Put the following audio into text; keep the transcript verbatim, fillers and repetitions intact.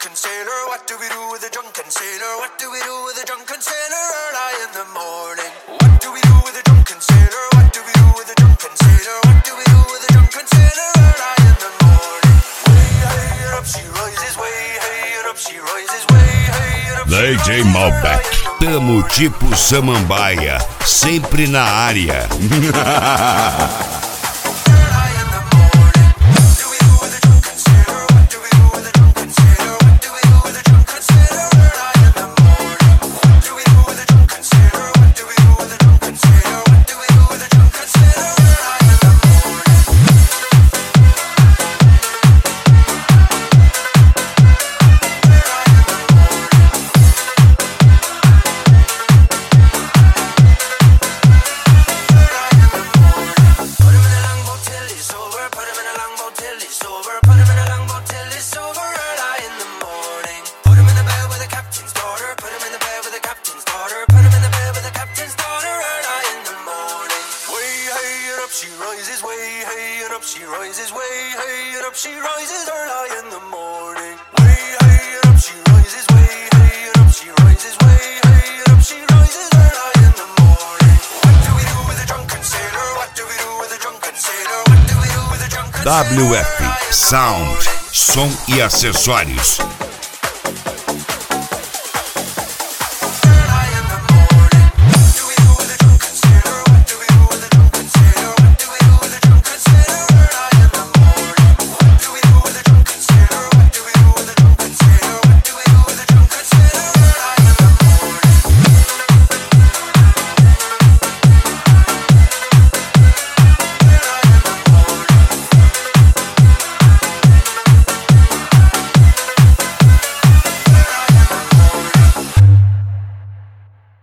drunken sailor? What do we do with a drunken sailor? What do we do with a drunken sailor early in the morning? What do we do with a drunken sailor? What do we do with a drunken sailor? What do we do with a drunken sailor early in the morning? Way high up she rises, way high up she rises, way high up. D J Malbec, tamo tipo Samambaia, sempre na área. She rises way high and up she rises way high and up she rises early in the morning. Way high and up she rises way high and up she rises way high and up she rises early in the morning. What do we do with a drunken sailor? What do we do with a drunken sailor? What do we do with a drunken sailor? W F Sound, som e acessórios.